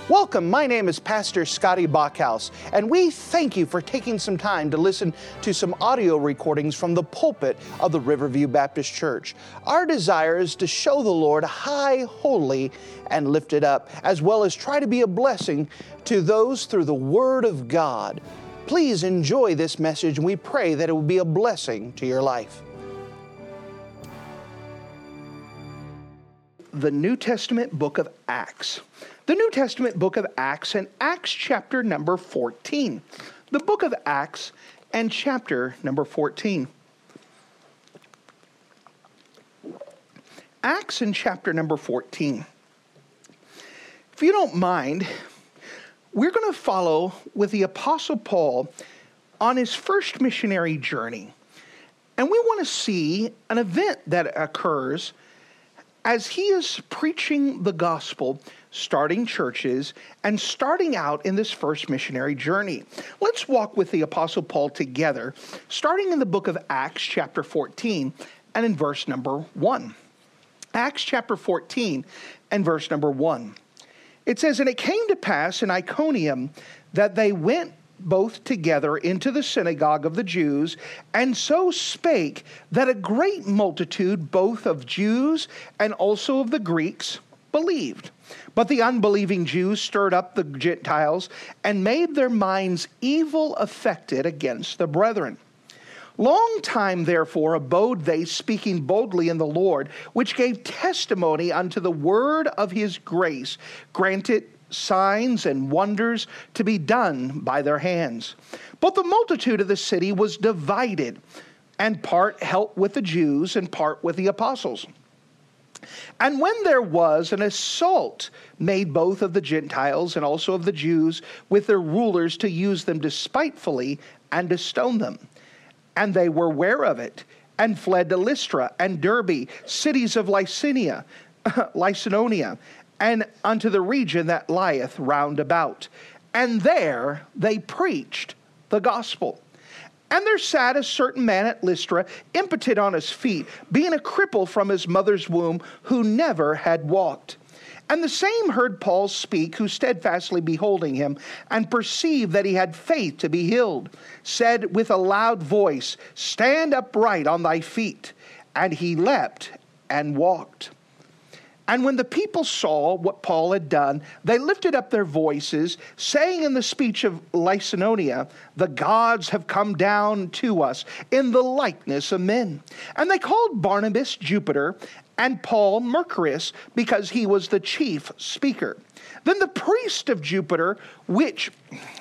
Welcome, my name is Pastor Scotty Bachhaus, and we thank you for taking some time to listen to some audio recordings from the pulpit of the Riverview Baptist Church. Our desire is to show the Lord high, holy, and lifted up, as well as try to be a blessing to those through the Word of God. Please enjoy this message, and we pray that it will be a blessing to your life. The New Testament book of Acts. The New Testament book of Acts and Acts chapter number 14. The book of Acts and chapter number 14. Acts and chapter number 14. If you don't mind, we're going to follow with the Apostle Paul on his first missionary journey. And we want to see an event that occurs as he is preaching the gospel, starting churches, and starting out in this first missionary journey. Let's walk with the Apostle Paul together, starting in the book of Acts chapter 14 and in verse number 1. Acts chapter 14 and verse number 1. It says, "And it came to pass in Iconium that they went both together into the synagogue of the Jews, and so spake that a great multitude both of Jews and also of the Greeks believed. But the unbelieving Jews stirred up the Gentiles and made their minds evil affected against the brethren. Long time therefore abode they, speaking boldly in the Lord, which gave testimony unto the word of his grace, granted signs and wonders to be done by their hands. But the multitude of the city was divided, and part helped with the Jews and part with the apostles. And when there was an assault made both of the Gentiles and also of the Jews with their rulers to use them despitefully and to stone them. And they were ware of it, and fled to Lystra and Derbe, cities of Lycaonia, and unto the region that lieth round about. And there they preached the gospel. And there sat a certain man at Lystra, impotent on his feet, being a cripple from his mother's womb, who never had walked. And the same heard Paul speak, who steadfastly beholding him, and perceived that he had faith to be healed, said with a loud voice, Stand upright on thy feet. And he leapt and walked. And when the people saw what Paul had done, they lifted up their voices, saying in the speech of Lycaonia, The gods have come down to us in the likeness of men. And they called Barnabas Jupiter, and Paul Mercurius, because he was the chief speaker. Then the priest of Jupiter, which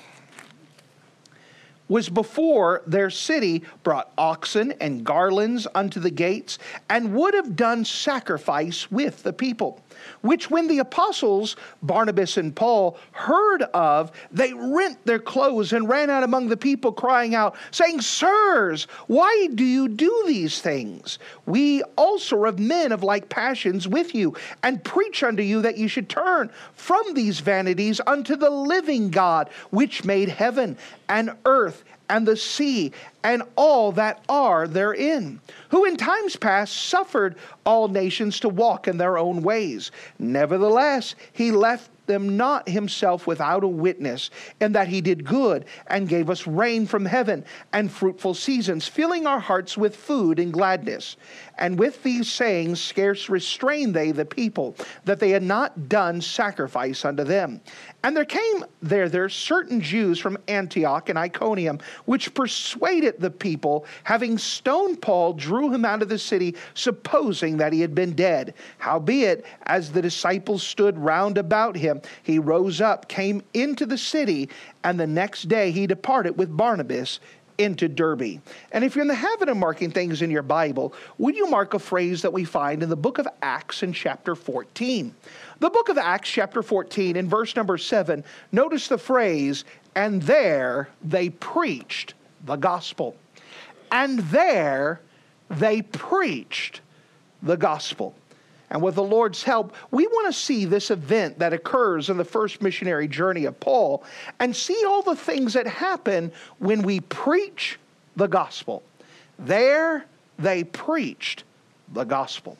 was before their city, brought oxen and garlands unto the gates, and would have done sacrifice with the people. Which when the apostles, Barnabas and Paul, heard of, they rent their clothes and ran out among the people, crying out, saying, Sirs, why do you do these things? We also are of men of like passions with you, and preach unto you that you should turn from these vanities unto the living God, which made heaven and earth and the sea, and all that are therein, who in times past suffered all nations to walk in their own ways. Nevertheless, he left them not himself without a witness, in that he did good, and gave us rain from heaven, and fruitful seasons, filling our hearts with food and gladness. And with these sayings scarce restrained they the people, that they had not done sacrifice unto them. And there came there certain Jews from Antioch and Iconium, which persuaded the people, having stoned Paul, drew him out of the city, supposing that he had been dead. Howbeit, as the disciples stood round about him, he rose up, came into the city, and the next day he departed with Barnabas into Derbe. And if you're in the habit of marking things in your Bible, would you mark a phrase that we find in the book of Acts in chapter 14? The book of Acts chapter 14 in verse number 7, notice the phrase, and there they preached the gospel. And there they preached the gospel. And with the Lord's help, we want to see this event that occurs in the first missionary journey of Paul and see all the things that happen when we preach the gospel. There they preached the gospel.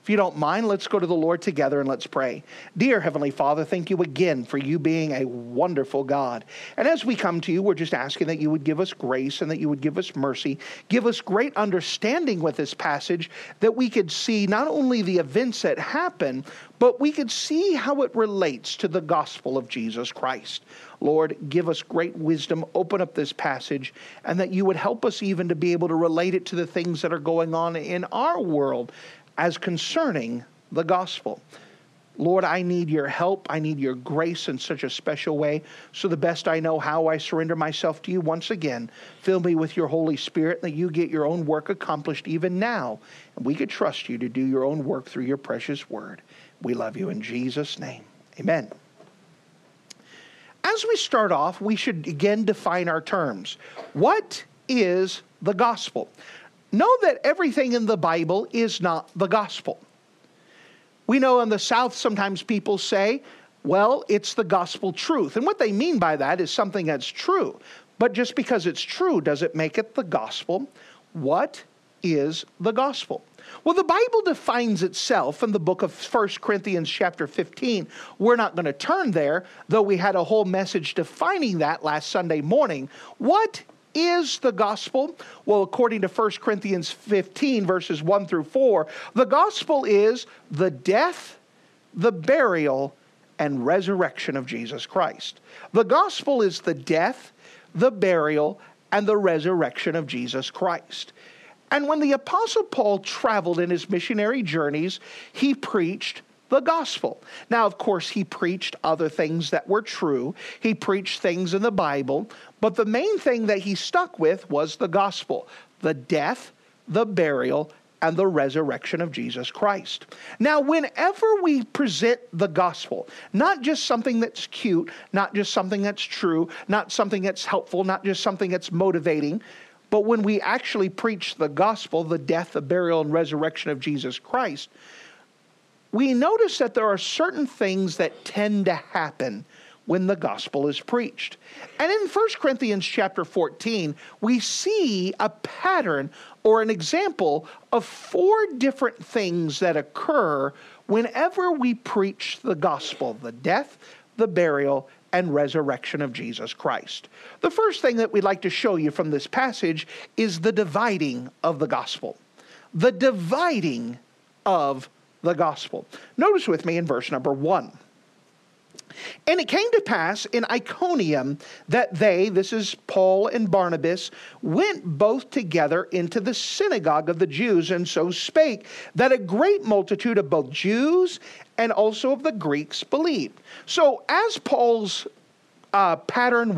If you don't mind, let's go to the Lord together and let's pray. Dear Heavenly Father, thank you again for you being a wonderful God. And as we come to you, we're just asking that you would give us grace and that you would give us mercy. Give us great understanding with this passage, that we could see not only the events that happen, but we could see how it relates to the gospel of Jesus Christ. Lord, give us great wisdom, open up this passage, and that you would help us even to be able to relate it to the things that are going on in our world as concerning the gospel. Lord, I need your help. I need your grace in such a special way. So the best I know how, I surrender myself to you once again. Fill me with your Holy Spirit, that you get your own work accomplished even now. And we could trust you to do your own work through your precious word. We love you in Jesus' name. Amen. As we start off, we should again define our terms. What is the gospel? Know that everything in the Bible is not the gospel. We know in the South sometimes people say, well, it's the gospel truth. And what they mean by that is something that's true. But just because it's true, does it make it the gospel? What is the gospel? Well, the Bible defines itself in the book of 1 Corinthians chapter 15. We're not going to turn there, though we had a whole message defining that last Sunday morning. What is the gospel? Well, according to 1 Corinthians 15, verses 1 through 4, the gospel is the death, the burial, and resurrection of Jesus Christ. The gospel is the death, the burial, and the resurrection of Jesus Christ. And when the Apostle Paul traveled in his missionary journeys, he preached the gospel. Now, of course, he preached other things that were true. He preached things in the Bible, but the main thing that he stuck with was the gospel, the death, the burial, and the resurrection of Jesus Christ. Now, whenever we present the gospel, not just something that's cute, not just something that's true, not something that's helpful, not just something that's motivating, but when we actually preach the gospel, the death, the burial, and resurrection of Jesus Christ, we notice that there are certain things that tend to happen when the gospel is preached. And in 1 Corinthians chapter 14, we see a pattern or an example of 4 different things that occur whenever we preach the gospel, the death, the burial, and resurrection of Jesus Christ. The first thing that we'd like to show you from this passage is the dividing of the gospel. The dividing of the gospel. Notice with me in verse number 1. And it came to pass in Iconium that they, this is Paul and Barnabas, went both together into the synagogue of the Jews, and so spake, that a great multitude of both Jews and also of the Greeks believed. So as Paul's pattern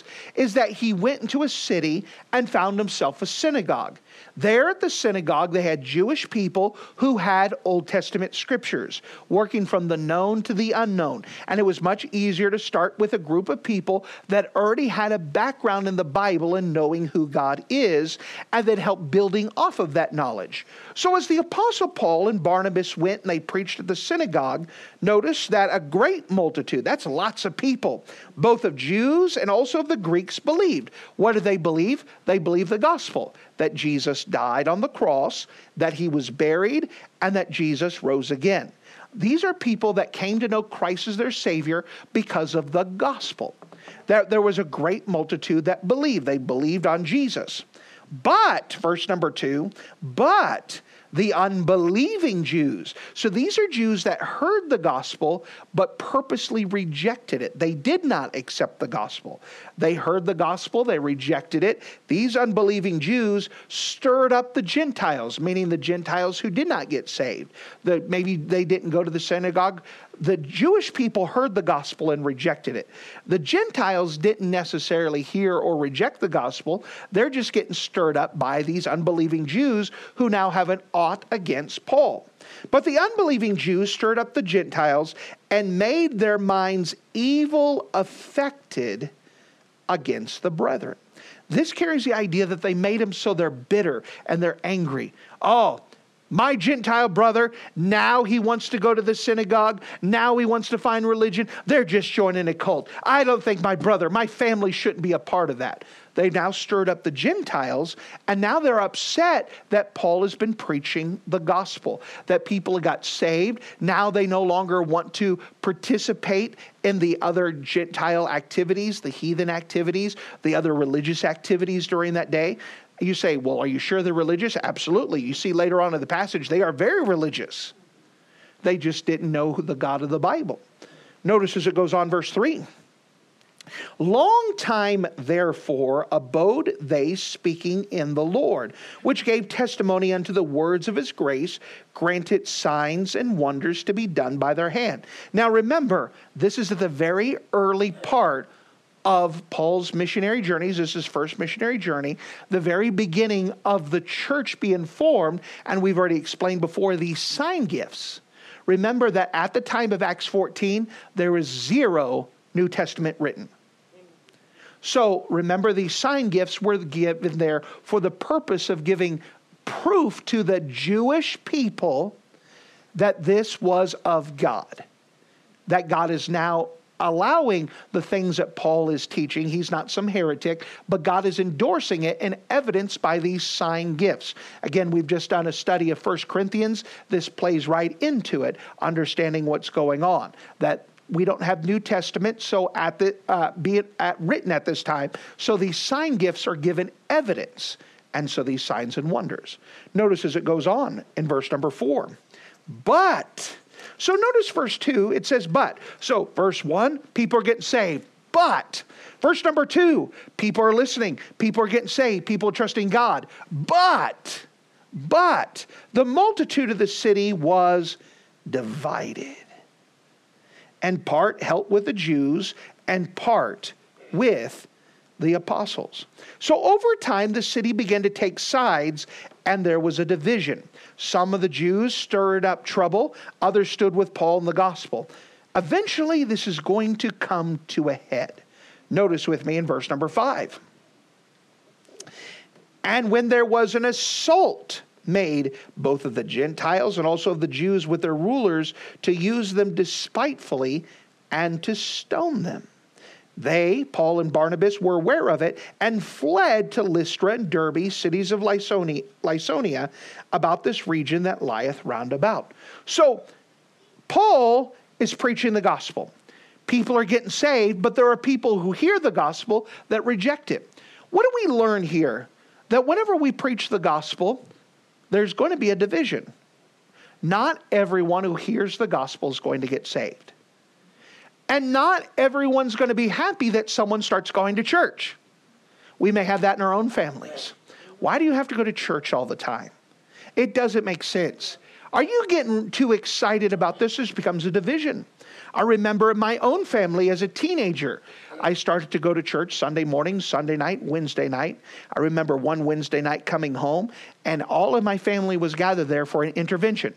is that he went into a city and found himself a synagogue. There at the synagogue, they had Jewish people who had Old Testament scriptures, working from the known to the unknown. And it was much easier to start with a group of people that already had a background in the Bible and knowing who God is, and that helped building off of that knowledge. So as the Apostle Paul and Barnabas went and they preached at the synagogue, notice that a great multitude, that's lots of people, both of Jews and also of the Greeks, believed. What did they believe? They believed the gospel, that Jesus died on the cross, that he was buried, and that Jesus rose again. These are people that came to know Christ as their Savior because of the gospel. There was a great multitude that believed. They believed on Jesus. But, verse number 2, but the unbelieving Jews. So these are Jews that heard the gospel, but purposely rejected it. They did not accept the gospel. They heard the gospel, they rejected it. These unbelieving Jews stirred up the Gentiles, meaning the Gentiles who did not get saved. Maybe they didn't go to the synagogue. The Jewish people heard the gospel and rejected it. The Gentiles didn't necessarily hear or reject the gospel. They're just getting stirred up by these unbelieving Jews who now have an ought against Paul. But the unbelieving Jews stirred up the Gentiles and made their minds evil affected against the brethren. This carries the idea that they made them so they're bitter and they're angry. Oh, my Gentile brother, now he wants to go to the synagogue. Now he wants to find religion. They're just joining a cult. I don't think my brother, my family shouldn't be a part of that. They've now stirred up the Gentiles, and now they're upset that Paul has been preaching the gospel, that people have got saved. Now they no longer want to participate in the other Gentile activities, the heathen activities, the other religious activities during that day. You say, well, are you sure they're religious? Absolutely. You see later on in the passage, they are very religious. They just didn't know the God of the Bible. Notice as it goes on, verse 3. Long time, therefore, abode they speaking in the Lord, which gave testimony unto the words of his grace, granted signs and wonders to be done by their hand. Now remember, this is at the very early part of Paul's missionary journeys. This is his first missionary journey, the very beginning of the church being formed, and we've already explained before these sign gifts. Remember that at the time of Acts 14, there was 0 New Testament written. So remember, these sign gifts were given there for the purpose of giving proof to the Jewish people that this was of God. That God is now allowing the things that Paul is teaching. He's not some heretic, but God is endorsing it and evidenced by these sign gifts. Again, we've just done a study of 1 Corinthians. This plays right into it, understanding what's going on. That we don't have New Testament, so written at this time. So these sign gifts are given evidence, and so these signs and wonders. Notice as it goes on in verse number 4. But, so notice verse 2, it says but. So verse 1, people are getting saved. But, verse number 2, people are listening. People are getting saved. People are trusting God. But, the multitude of the city was divided. And part held with the Jews, and part with the apostles. So over time, the city began to take sides, and there was a division. Some of the Jews stirred up trouble. Others stood with Paul in the gospel. Eventually, this is going to come to a head. Notice with me in verse number 5. And when there was an assault made both of the Gentiles and also of the Jews with their rulers to use them despitefully and to stone them. They, Paul and Barnabas, were aware of it and fled to Lystra and Derbe, cities of Lycaonia, about this region that lieth round about. So, Paul is preaching the gospel. People are getting saved, but there are people who hear the gospel that reject it. What do we learn here? That whenever we preach the gospel, there's going to be a division. Not everyone who hears the gospel is going to get saved. And not everyone's going to be happy that someone starts going to church. We may have that in our own families. Why do you have to go to church all the time? It doesn't make sense. Are you getting too excited about this? This becomes a division. I remember in my own family as a teenager, I started to go to church Sunday morning, Sunday night, Wednesday night. I remember one Wednesday night coming home, and all of my family was gathered there for an intervention.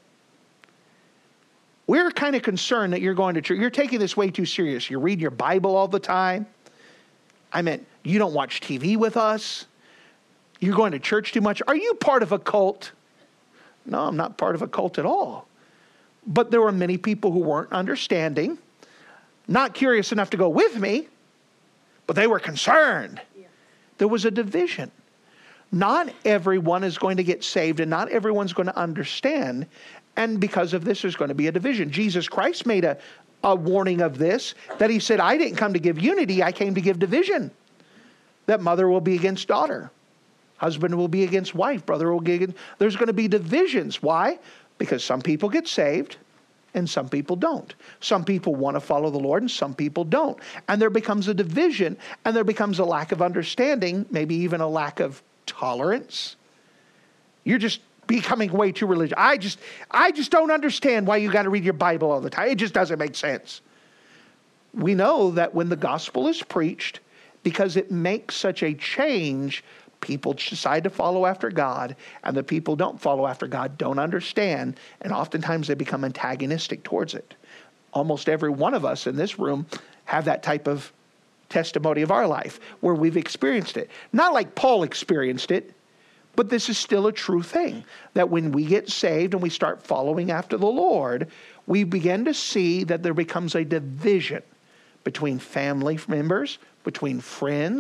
We're kind of concerned that you're going to church. You're taking this way too serious. You read your Bible all the time. I meant, you don't watch TV with us. You're going to church too much. Are you part of a cult? No, I'm not part of a cult at all. But there were many people who weren't understanding, not curious enough to go with me, but they were concerned. Yeah. There was a division. Not everyone is going to get saved, and not everyone's going to understand. And because of this, there's going to be a division. Jesus Christ made a warning of this, that he said, I didn't come to give unity, I came to give division. That mother will be against daughter. Husband will be against wife. Brother will be against... There's going to be divisions. Why? Because some people get saved and some people don't. Some people want to follow the Lord and some people don't. And there becomes a division, and there becomes a lack of understanding, maybe even a lack of tolerance. You're just becoming way too religious. I just don't understand why you got to read your Bible all the time. It just doesn't make sense. We know that when the gospel is preached, because it makes such a change, people decide to follow after God, and the people don't follow after God don't understand, and oftentimes they become antagonistic towards it. Almost every one of us in this room have that type of testimony of our life where we've experienced it. Not like Paul experienced it, but this is still a true thing, that when we get saved and we start following after the Lord, we begin to see that there becomes a division between family members, between friends,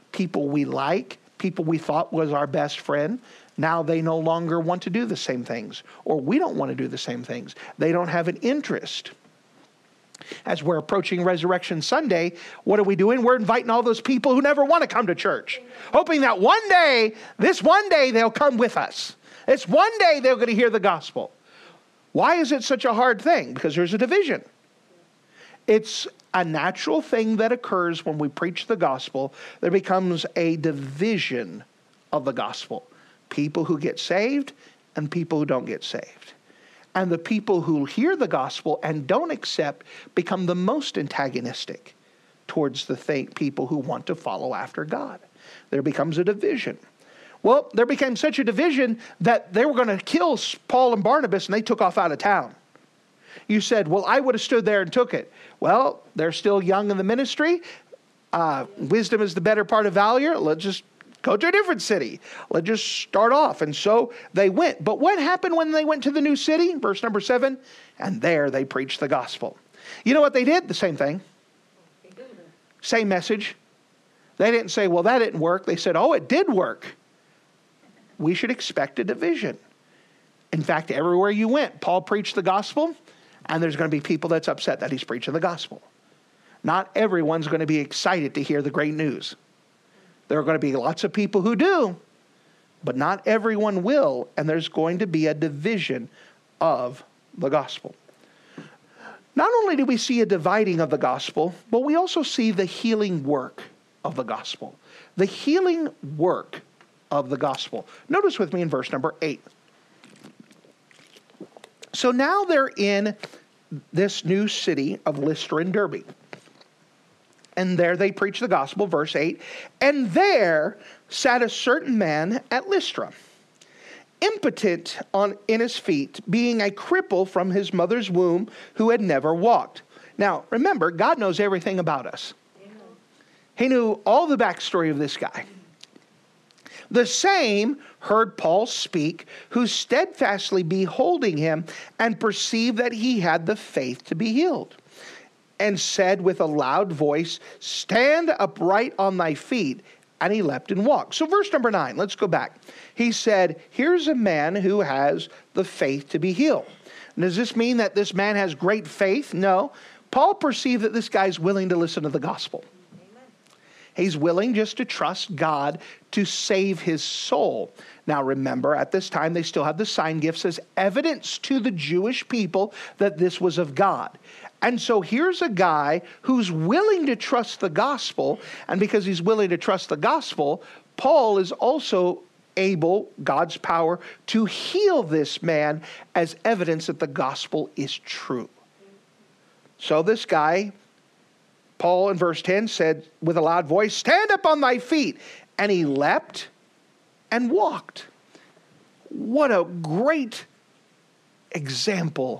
people we like, people we thought was our best friend. Now they no longer want to do the same things, or we don't want to do the same things. They don't have an interest. As we're approaching Resurrection Sunday, what are we doing? We're inviting all those people who never want to come to church, hoping that one day, they'll come with us. It's one day they're going to hear the gospel. Why is it such a hard thing? Because there's a division. It's a natural thing that occurs when we preach the gospel. There becomes a division of the gospel. People who get saved and people who don't get saved. And the people who hear the gospel and don't accept become the most antagonistic towards the people who want to follow after God. There becomes a division. Well, there became such a division that they were going to kill Paul and Barnabas, and they took off out of town. You said, well, I would have stood there and took it. Well, they're still young in the ministry. Wisdom is the better part of valor. Let's just go to a different city. Let's just start off. And so they went. But what happened when they went to the new city? Verse number 7. And there they preached the gospel. You know what they did? The same thing. Same message. They didn't say, well, that didn't work. They said, oh, it did work. We should expect a division. In fact, everywhere you went, Paul preached the gospel, and there's going to be people that's upset that he's preaching the gospel. Not everyone's going to be excited to hear the great news. There are going to be lots of people who do, but not everyone will, and there's going to be a division of the gospel. Not only do we see a dividing of the gospel, but we also see the healing work of the gospel. The healing work of the gospel. Notice with me in verse number 8. So now they're in this new city of Lystra and Derbe. And there they preach the gospel, verse 8. And there sat a certain man at Lystra, impotent in his feet, being a cripple from his mother's womb, who had never walked. Now, remember, God knows everything about us. He knew all the backstory of this guy. The same heard Paul speak, who steadfastly beholding him, and perceived that he had the faith to be healed, and said with a loud voice, stand upright on thy feet. And he leapt and walked. So verse number 9, let's go back. He said, here's a man who has the faith to be healed. And does this mean that this man has great faith? No. Paul perceived that this guy's willing to listen to the gospel. He's willing just to trust God to save his soul. Now remember, at this time, they still had the sign gifts as evidence to the Jewish people that this was of God. And so here's a guy who's willing to trust the gospel. And because he's willing to trust the gospel, Paul is also able, God's power, to heal this man as evidence that the gospel is true. So this guy, Paul in verse 10 said with a loud voice, stand up on thy feet. And he leapt and walked. What a great example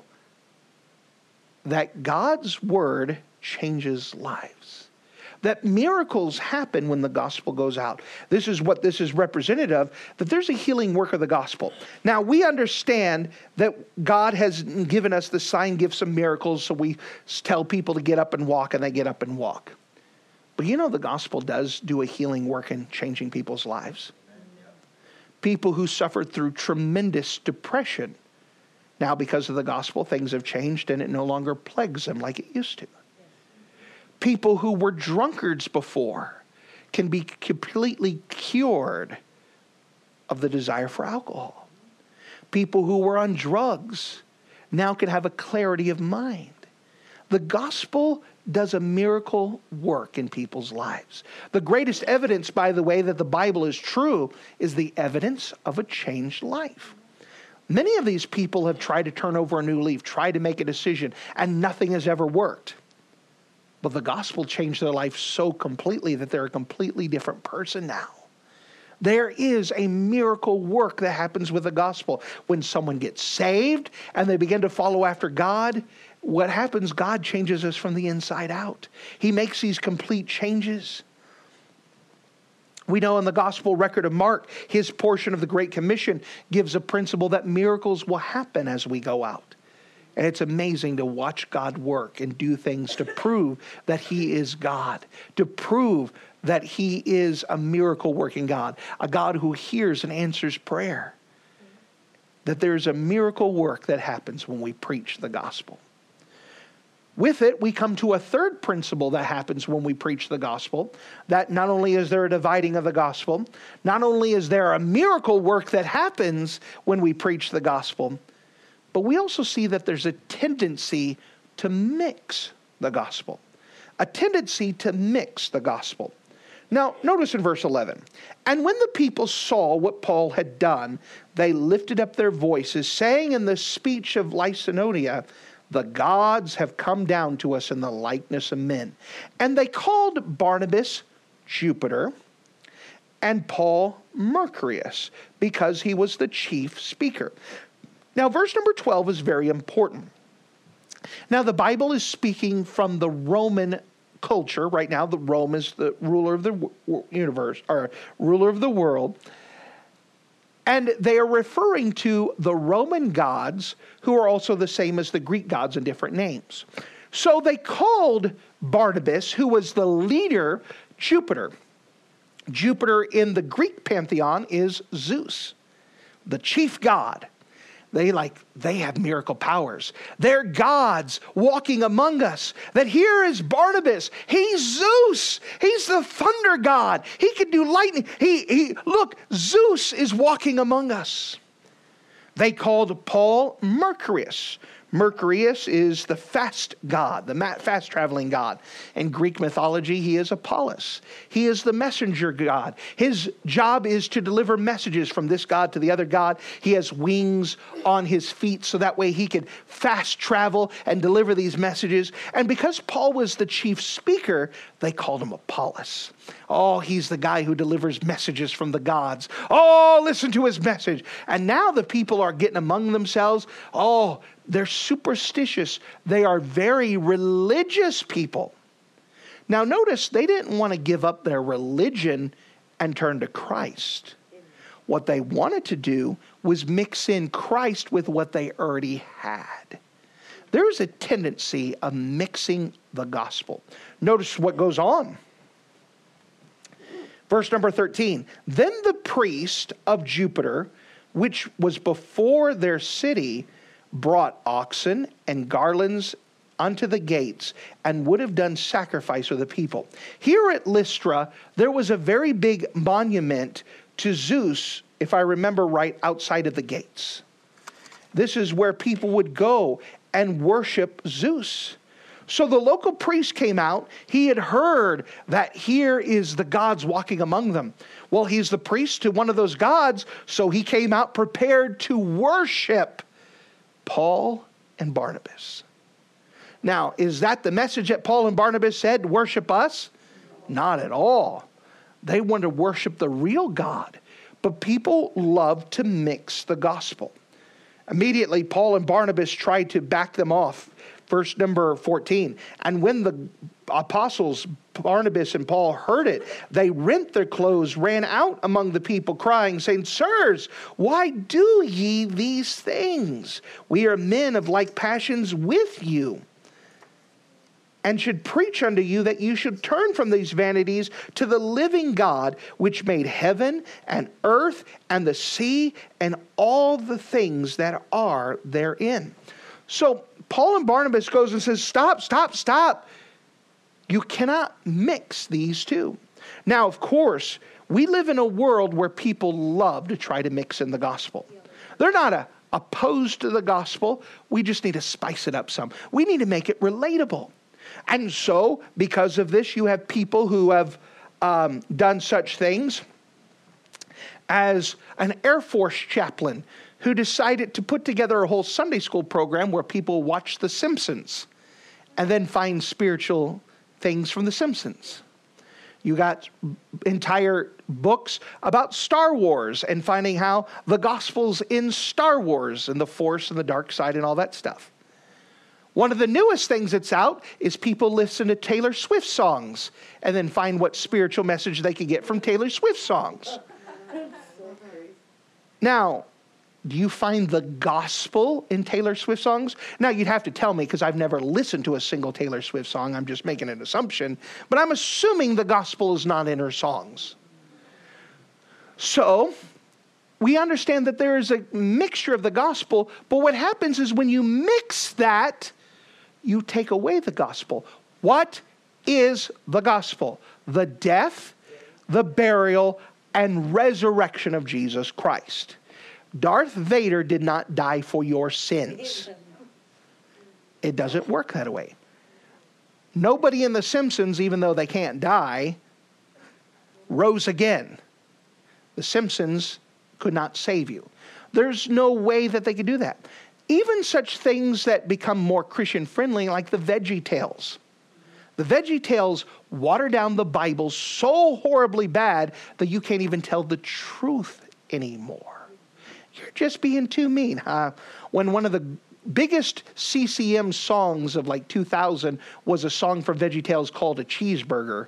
that God's word changes lives. That miracles happen when the gospel goes out. This is what this is representative of, that there's a healing work of the gospel. Now, we understand that God has given us the sign gifts of miracles, so we tell people to get up and walk, and they get up and walk. But you know the gospel does do a healing work in changing people's lives. People who suffered through tremendous depression, now because of the gospel, things have changed and it no longer plagues them like it used to. People who were drunkards before can be completely cured of the desire for alcohol. People who were on drugs now can have a clarity of mind. The gospel does a miracle work in people's lives. The greatest evidence, by the way, that the Bible is true is the evidence of a changed life. Many of these people have tried to turn over a new leaf, tried to make a decision, and nothing has ever worked. But the gospel changed their life so completely that they're a completely different person now. There is a miracle work that happens with the gospel. When someone gets saved and they begin to follow after God, what happens? God changes us from the inside out. He makes these complete changes. We know in the gospel record of Mark, his portion of the Great Commission gives a principle that miracles will happen as we go out. And it's amazing to watch God work and do things to prove that he is God, to prove that he is a miracle working God, a God who hears and answers prayer. That there's a miracle work that happens when we preach the gospel. With it, we come to a third principle that happens when we preach the gospel, that not only is there a dividing of the gospel, not only is there a miracle work that happens when we preach the gospel, but we also see that there's a tendency to mix the gospel. A tendency to mix the gospel. Now, notice in verse 11, and when the people saw what Paul had done, they lifted up their voices, saying in the speech of Lycaonia, the gods have come down to us in the likeness of men. And they called Barnabas Jupiter and Paul Mercurius, because he was the chief speaker. Now, verse number 12 is very important. Now, the Bible is speaking from the Roman culture. Right now, the Rome is the ruler of the universe, or ruler of the world. And they are referring to the Roman gods, who are also the same as the Greek gods in different names. So they called Barnabas, who was the leader, Jupiter. Jupiter in the Greek pantheon is Zeus, the chief god. They have miracle powers. They're gods walking among us. That here is Barnabas. He's Zeus. He's the thunder god. He can do lightning. Look, Zeus is walking among us. They called Paul Mercurius. Mercurius is the fast god, the fast traveling god. In Greek mythology, he is Apollos. He is the messenger god. His job is to deliver messages from this god to the other god. He has wings on his feet so that way he can fast travel and deliver these messages. And because Paul was the chief speaker, they called him Apollos. Oh, he's the guy who delivers messages from the gods. Oh, listen to his message. And now the people are getting among themselves. Oh, they're superstitious. They are very religious people. Now notice, they didn't want to give up their religion and turn to Christ. What they wanted to do was mix in Christ with what they already had. There's a tendency of mixing the gospel. Notice what goes on. Verse number 13. Then the priest of Jupiter, which was before their city, brought oxen and garlands unto the gates, and would have done sacrifice for the people. Here at Lystra, there was a very big monument to Zeus, if I remember right, outside of the gates. This is where people would go and worship Zeus. So the local priest came out. He had heard that here is the gods walking among them. Well, he's the priest to one of those gods, so he came out prepared to worship Paul and Barnabas. Now, is that the message that Paul and Barnabas said, worship us? Not at all. They want to worship the real God. But people love to mix the gospel. Immediately, Paul and Barnabas tried to back them off. Verse number 14. And when the apostles, Barnabas and Paul, heard it, they rent their clothes, ran out among the people, crying, saying, Sirs, why do ye these things? We are men of like passions with you, and should preach unto you that you should turn from these vanities to the living God, which made heaven and earth and the sea and all the things that are therein. So Paul and Barnabas goes and says, stop. You cannot mix these two. Now, of course, we live in a world where people love to try to mix in the gospel. They're not opposed to the gospel. We just need to spice it up some. We need to make it relatable. And so, because of this, you have people who have done such things as an Air Force chaplain who decided to put together a whole Sunday school program where people watch The Simpsons and then find spiritual things from The Simpsons. You got entire books about Star Wars and finding how the gospel's in Star Wars and the Force and the dark side and all that stuff. One of the newest things that's out is people listen to Taylor Swift songs and then find what spiritual message they can get from Taylor Swift songs. Now, Do you find the gospel in Taylor Swift songs? Now, you'd have to tell me because I've never listened to a single Taylor Swift song. I'm just making an assumption. But I'm assuming the gospel is not in her songs. So, we understand that there is a mixture of the gospel. But what happens is when you mix that, you take away the gospel. What is the gospel? The death, the burial, and resurrection of Jesus Christ. Darth Vader did not die for your sins. It doesn't work that way. Nobody in The Simpsons, even though they can't die, rose again. The Simpsons could not save you. There's no way that they could do that. Even such things that become more Christian friendly, like the Veggie Tales. The Veggie Tales water down the Bible so horribly bad that you can't even tell the truth anymore. You're just being too mean. When one of the biggest CCM songs of like 2000 was a song for Veggie Tales called A Cheeseburger,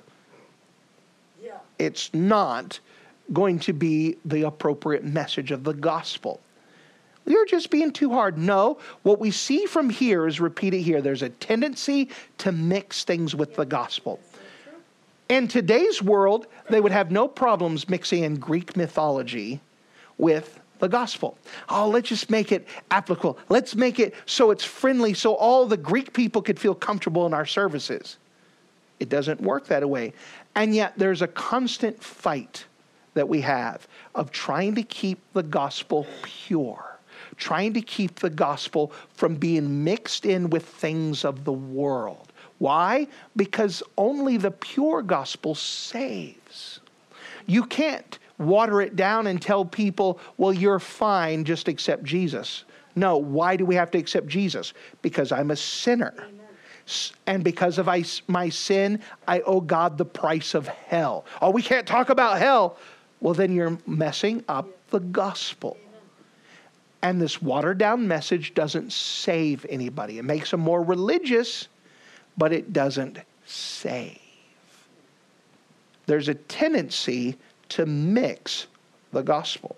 it's not going to be the appropriate message of the gospel. You're just being too hard. No, what we see from here is repeated here. There's a tendency to mix things with the gospel. In today's world, they would have no problems mixing in Greek mythology with the gospel. Oh, let's just make it applicable. Let's make it so it's friendly so all the Greek people could feel comfortable in our services. It doesn't work that way. And yet there's a constant fight that we have of trying to keep the gospel pure, trying to keep the gospel from being mixed in with things of the world. Why? Because only the pure gospel saves. You can't water it down and tell people, well, you're fine, just accept Jesus. No, why do we have to accept Jesus? Because I'm a sinner. Amen. And because of my sin, I owe God the price of hell. Oh, we can't talk about hell. Well, then you're messing up the gospel. And this watered down message doesn't save anybody. It makes them more religious, but it doesn't save. There's a tendency to mix the gospel.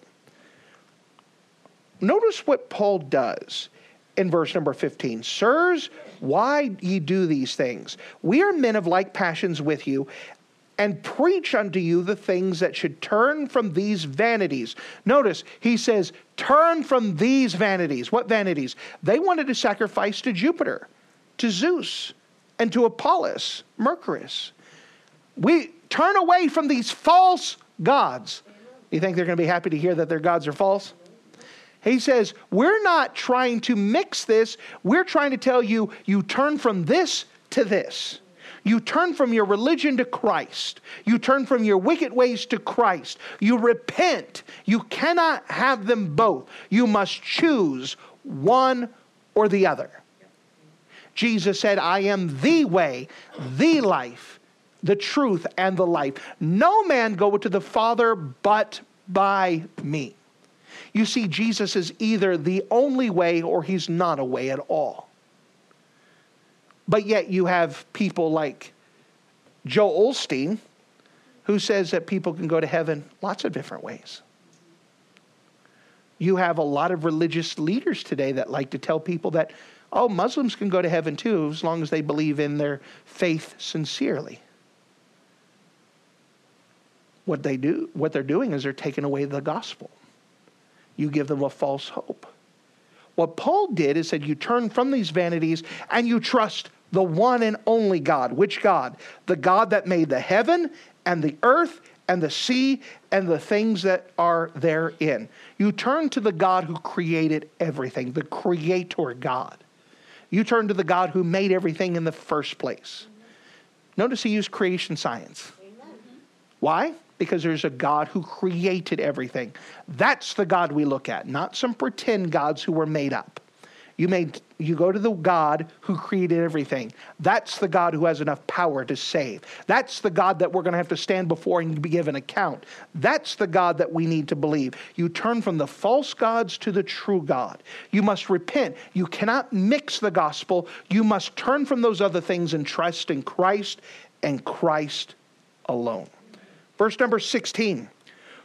Notice what Paul does in verse number 15. Sirs, why ye do these things? We are men of like passions with you, and preach unto you the things that should turn from these vanities. Notice, he says, turn from these vanities. What vanities? They wanted to sacrifice to Jupiter, to Zeus, and to Apollos, Mercurius. We turn away from these false gods. You think they're going to be happy to hear that their gods are false? He says, we're not trying to mix this. We're trying to tell you, you turn from this to this. You turn from your religion to Christ. You turn from your wicked ways to Christ. You repent. You cannot have them both. You must choose one or the other. Jesus said, I am the way, the life, the truth, and the life. No man goeth to the Father but by me. You see, Jesus is either the only way or he's not a way at all. But yet you have people like Joel Osteen, who says that people can go to heaven lots of different ways. You have a lot of religious leaders today that like to tell people that, oh, Muslims can go to heaven too as long as they believe in their faith sincerely. What they're doing is they're taking away the gospel. You give them a false hope. What Paul did is said you turn from these vanities and you trust the one and only God. Which God? The God that made the heaven and the earth and the sea and the things that are therein. You turn to the God who created everything, the creator God. You turn to the God who made everything in the first place. Notice he used creation science. Why? Because there's a God who created everything. That's the God we look at, not some pretend gods who were made up. You go to the God who created everything. That's the God who has enough power to save. That's the God that we're going to have to stand before and give an account. That's the God that we need to believe. You turn from the false gods to the true God. You must repent. You cannot mix the gospel. You must turn from those other things and trust in Christ and Christ alone. Verse number 16.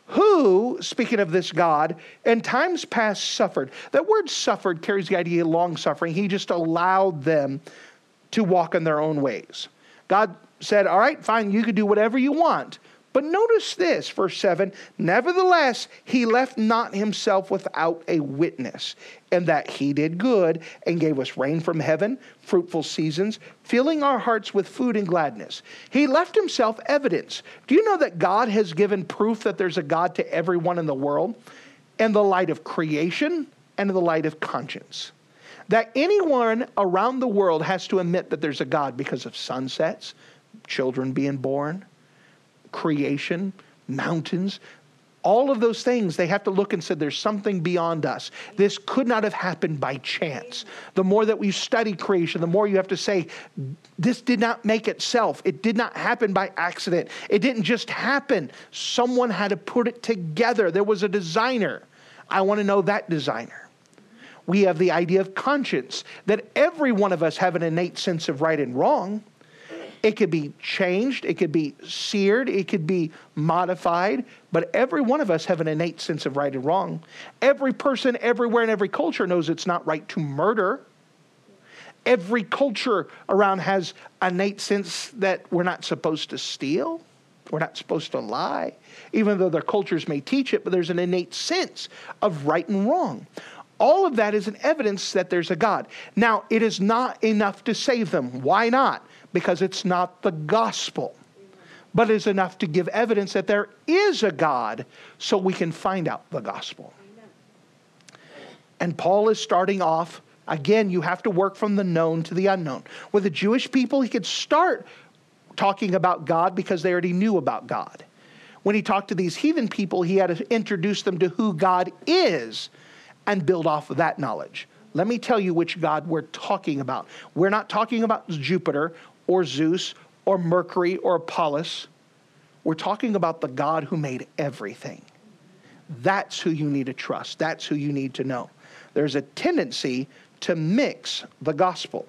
who, speaking of this God, in times past suffered. That word suffered carries the idea of long suffering. He just allowed them to walk in their own ways. God said, all right, fine, you can do whatever you want. But notice this, verse 7, nevertheless, he left not himself without a witness, in that he did good and gave us rain from heaven, fruitful seasons, filling our hearts with food and gladness. He left himself evidence. Do you know that God has given proof that there's a God to everyone in the world? In the light of creation and in the light of conscience. That anyone around the world has to admit that there's a God because of sunsets, children being born, creation, mountains, all of those things. They have to look and say there's something beyond us. This could not have happened by chance. The more that we study creation, the more you have to say this did not make itself. It did not happen by accident. It didn't just happen. Someone had to put it together. There was a designer. I want to know that designer. We have the idea of conscience, that every one of us have an innate sense of right and wrong. It could be changed, it could be seared, it could be modified, but every one of us have an innate sense of right and wrong. Every person everywhere in every culture knows it's not right to murder. Every culture around has an innate sense that we're not supposed to steal, we're not supposed to lie, even though their cultures may teach it, but there's an innate sense of right and wrong. All of that is an evidence that there's a God. Now, it is not enough to save them. Why not? Because it's not the gospel. But it's enough to give evidence that there is a God so we can find out the gospel. And Paul is starting off, again, you have to work from the known to the unknown. With the Jewish people, he could start talking about God because they already knew about God. When he talked to these heathen people, he had to introduce them to who God is and build off of that knowledge. Let me tell you which God we're talking about. We're not talking about Jupiter or Zeus or Mercury or Apollos. We're talking about the God who made everything. That's who you need to trust. That's who you need to know. There's a tendency to mix the gospel.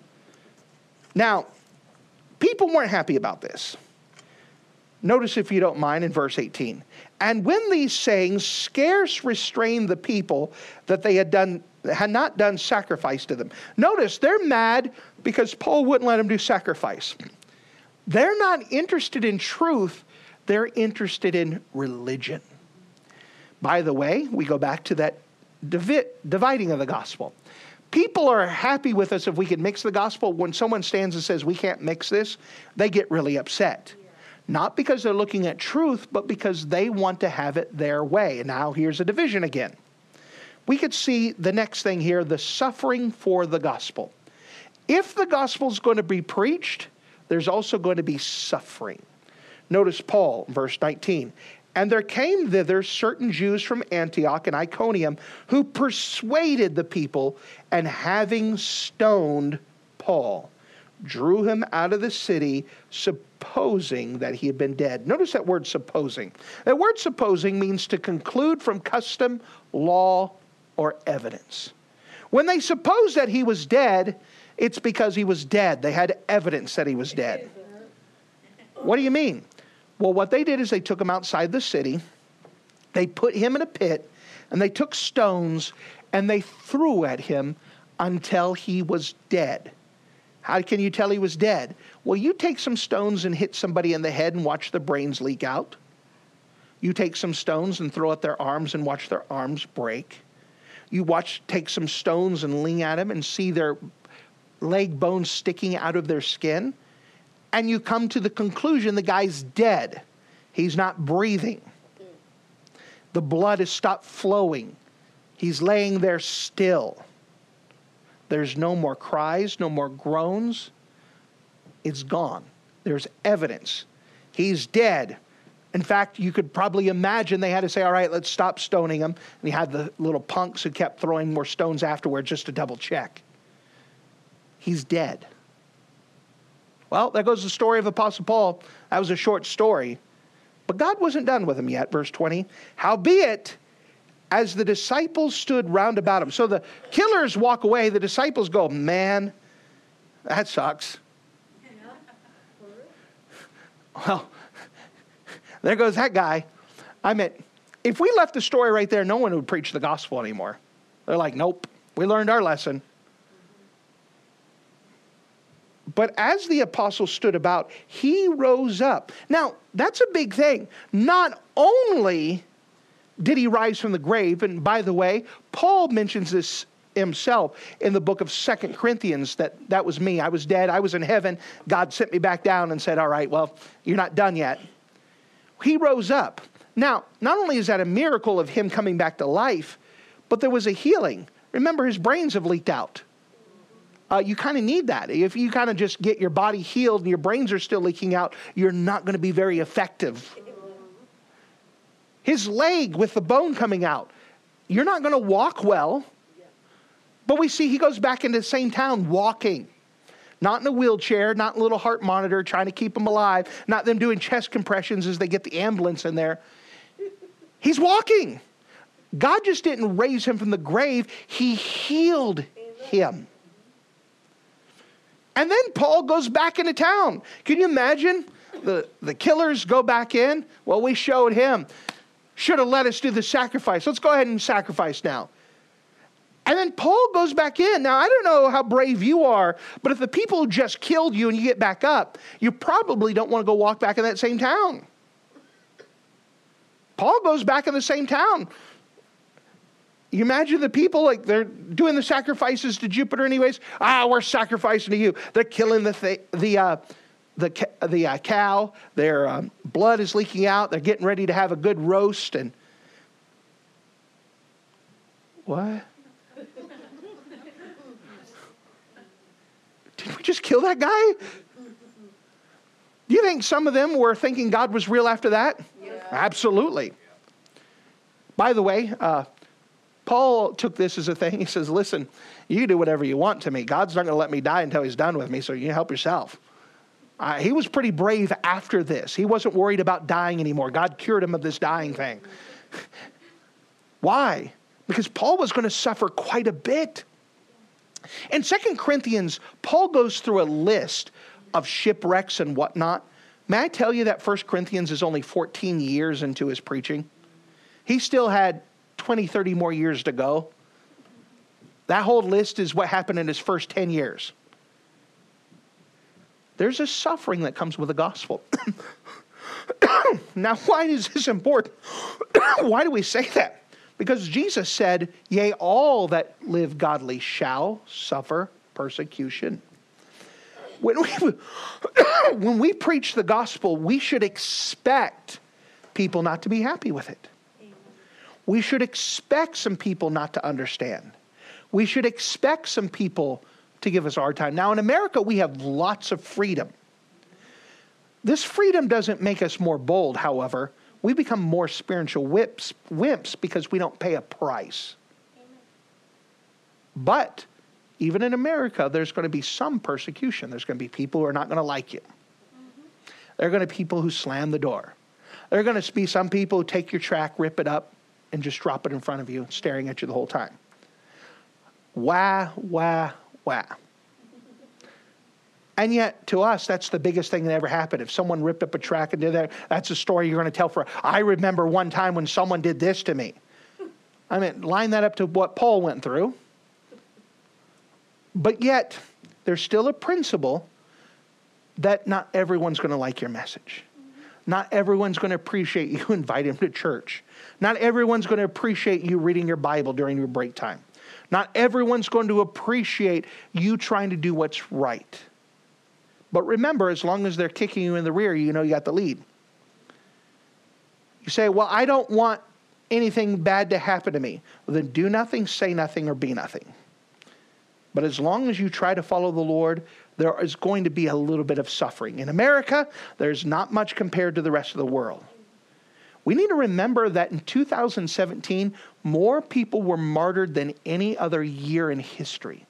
Now, people weren't happy about this. Notice, if you don't mind, in verse 18. And when these sayings scarce restrained the people, that they had not done sacrifice to them. Notice, they're mad because Paul wouldn't let them do sacrifice. They're not interested in truth. They're interested in religion. By the way, we go back to that dividing of the gospel. People are happy with us if we can mix the gospel. When someone stands and says we can't mix this, they get really upset. Not because they're looking at truth, but because they want to have it their way. And now here's a division again. We could see the next thing here, the suffering for the gospel. If the gospel is going to be preached, there's also going to be suffering. Notice Paul, verse 19. And there came thither certain Jews from Antioch and Iconium who persuaded the people, and having stoned Paul, drew him out of the city, supposing that he had been dead. Notice that word supposing. That word supposing means to conclude from custom, law, or evidence. When they supposed that he was dead, it's because he was dead. They had evidence that he was dead. What do you mean? Well, what they did is they took him outside the city, they put him in a pit, and they took stones and they threw at him until he was dead. How can you tell he was dead? Well, you take some stones and hit somebody in the head and watch the brains leak out. You take some stones and throw at their arms and watch their arms break. You take some stones and lean at them and see their leg bones sticking out of their skin. And you come to the conclusion the guy's dead. He's not breathing. The blood has stopped flowing. He's laying there still. There's no more cries, no more groans. It's gone. There's evidence. He's dead. In fact, you could probably imagine they had to say, all right, let's stop stoning him. And you had the little punks who kept throwing more stones afterward just to double check. He's dead. Well, there goes the story of Apostle Paul. That was a short story. But God wasn't done with him yet. Verse 20. Howbeit, as the disciples stood round about him. So the killers walk away. The disciples go, man, that sucks. Well, there goes that guy. I meant, If we left the story right there, no one would preach the gospel anymore. They're like, nope, we learned our lesson. But as the apostle stood about, he rose up. Now, that's a big thing. Not only did he rise from the grave, and by the way, Paul mentions this himself in the book of 2 Corinthians, that was me. I was dead. I was in heaven. God sent me back down and said, all right, well, you're not done yet. He rose up. Now, not only is that a miracle of him coming back to life, but there was a healing. Remember, his brains have leaked out. You kind of need that. If you kind of just get your body healed and your brains are still leaking out, you're not going to be very effective. His leg with the bone coming out, you're not going to walk well. But we see he goes back into the same town walking. Not in a wheelchair, not in a little heart monitor trying to keep him alive, not them doing chest compressions as they get the ambulance in there. He's walking. God just didn't raise him from the grave. He healed him. And then Paul goes back into town. Can you imagine? The killers go back in. Well, we showed him. Should have let us do the sacrifice. Let's go ahead and sacrifice now. And then Paul goes back in. Now, I don't know how brave you are, but if the people just killed you and you get back up, you probably don't want to go walk back in that same town. Paul goes back in the same town. You imagine the people, like they're doing the sacrifices to Jupiter anyways. We're sacrificing to you. They're killing the cow. Their blood is leaking out. They're getting ready to have a good roast. And what? Did we just kill that guy? Do you think some of them were thinking God was real after that? Yeah. Absolutely. By the way, Paul took this as a thing. He says, listen, you do whatever you want to me. God's not going to let me die until he's done with me, so you help yourself. He was pretty brave after this. He wasn't worried about dying anymore. God cured him of this dying thing. Why? Because Paul was going to suffer quite a bit. In 2 Corinthians, Paul goes through a list of shipwrecks and whatnot. May I tell you that 1 Corinthians is only 14 years into his preaching? He still had 20, 30 more years to go. That whole list is what happened in his first 10 years. There's a suffering that comes with the gospel. Now, why is this important? Why do we say that? Because Jesus said, yea, all that live godly shall suffer persecution. When we preach the gospel, we should expect people not to be happy with it. We should expect some people not to understand. We should expect some people to give us our time. Now, in America, we have lots of freedom. This freedom doesn't make us more bold, however. We become more spiritual wimps because we don't pay a price. Amen. But even in America, there's going to be some persecution. There's going to be people who are not going to like you. Mm-hmm. There are going to be people who slam the door. There are going to be some people who take your track, rip it up, and just drop it in front of you, staring at you the whole time. Wah, wah, wah. And yet, to us, that's the biggest thing that ever happened. If someone ripped up a track and did that, that's a story you're going to tell for, I remember one time when someone did this to me. I mean, line that up to what Paul went through. But yet, there's still a principle that not everyone's going to like your message. Not everyone's going to appreciate you invite them to church. Not everyone's going to appreciate you reading your Bible during your break time. Not everyone's going to appreciate you trying to do what's right. But remember, as long as they're kicking you in the rear, you know you got the lead. You say, well, I don't want anything bad to happen to me. Well, then do nothing, say nothing, or be nothing. But as long as you try to follow the Lord, there is going to be a little bit of suffering. In America, there's not much compared to the rest of the world. We need to remember that in 2017, more people were martyred than any other year in history.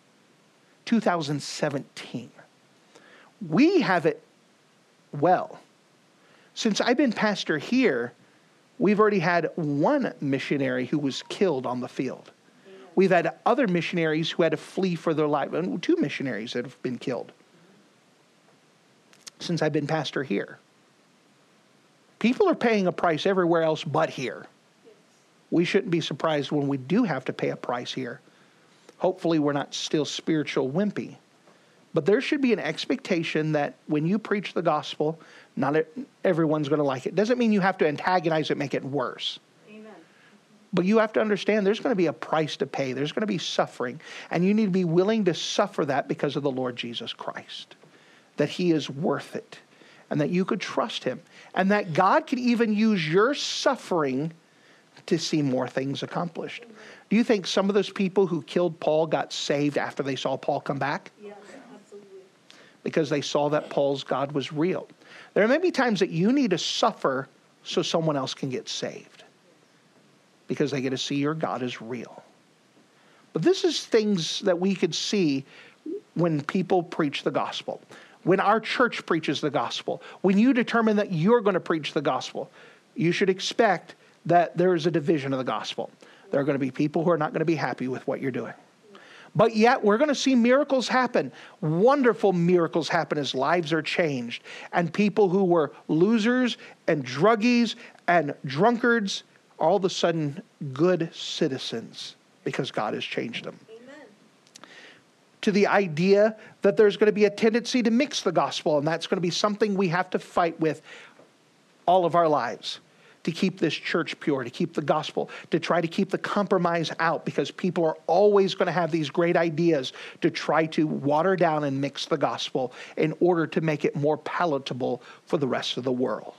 2017. We have it well. Since I've been pastor here, we've already had one missionary who was killed on the field. We've had other missionaries who had to flee for their life. And 2 missionaries that have been killed since I've been pastor here. People are paying a price everywhere else but here. we shouldn't be surprised when we do have to pay a price here. Hopefully we're not still spiritual wimpy. But there should be an expectation that when you preach the gospel, not everyone's going to like it. Doesn't mean you have to antagonize it, make it worse. Amen. But you have to understand there's going to be a price to pay. There's going to be suffering. And you need to be willing to suffer that because of the Lord Jesus Christ. That he is worth it. And that you could trust him. And that God could even use your suffering to see more things accomplished. Amen. Do you think some of those people who killed Paul got saved after they saw Paul come back? Yes, absolutely. Because they saw that Paul's God was real. There may be times that you need to suffer so someone else can get saved. Because they get to see your God is real. But this is things that we could see when people preach the gospel. When our church preaches the gospel. When you determine that you're going to preach the gospel. You should expect that there is a division of the gospel. There are going to be people who are not going to be happy with what you're doing. But yet we're going to see miracles happen. Wonderful miracles happen as lives are changed. And people who were losers and druggies and drunkards are all of a sudden good citizens because God has changed them. Amen. To the idea that there's going to be a tendency to mix the gospel, and that's going to be something we have to fight with all of our lives. To keep this church pure, to keep the gospel, to try to keep the compromise out, because people are always going to have these great ideas to try to water down and mix the gospel in order to make it more palatable for the rest of the world.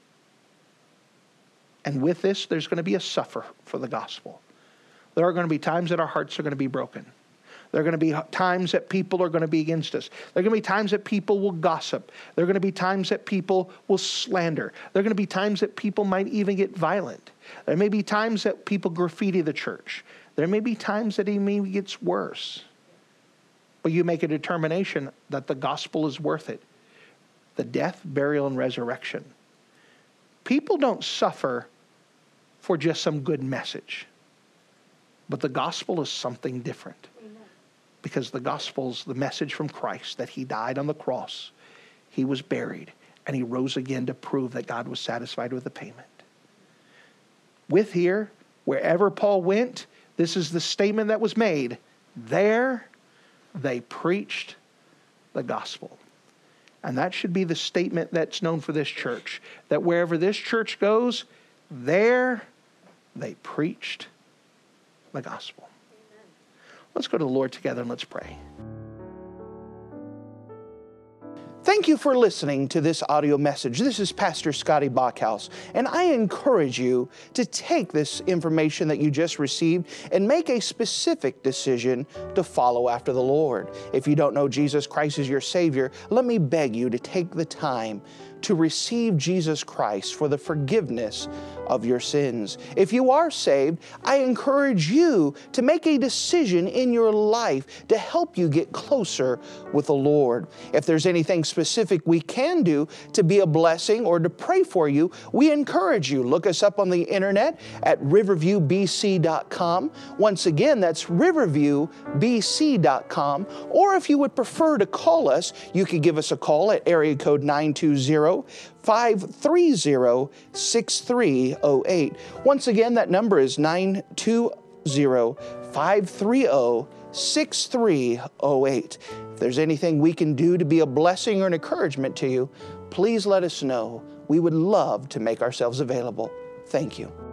And with this, there's going to be a suffer for the gospel. There are going to be times that our hearts are going to be broken. There are going to be times that people are going to be against us. There are going to be times that people will gossip. There are going to be times that people will slander. There are going to be times that people might even get violent. There may be times that people graffiti the church. There may be times that it maybe gets worse. But you make a determination that the gospel is worth it. The death, burial, and resurrection. People don't suffer for just some good message. But the gospel is something different. Because the gospel's the message from Christ that he died on the cross, he was buried, and he rose again to prove that God was satisfied with the payment. With here, wherever Paul went, this is the statement that was made. There they preached the gospel. And that should be the statement that's known for this church. That wherever this church goes, there they preached the gospel. Let's go to the Lord together and let's pray. Thank you for listening to this audio message. This is Pastor Scotty Bachhaus, and I encourage you to take this information that you just received and make a specific decision to follow after the Lord. If you don't know Jesus Christ as your Savior, let me beg you to take the time to receive Jesus Christ for the forgiveness of your sins. If you are saved, I encourage you to make a decision in your life to help you get closer with the Lord. If there's anything specific we can do to be a blessing or to pray for you, we encourage you. Look us up on the internet at riverviewbc.com. Once again, that's riverviewbc.com. Or if you would prefer to call us, you could give us a call at area code 920-530-6308. Once again, that number is 920-530-6308. If there's anything we can do to be a blessing or an encouragement to you, please let us know. We would love to make ourselves available. Thank you.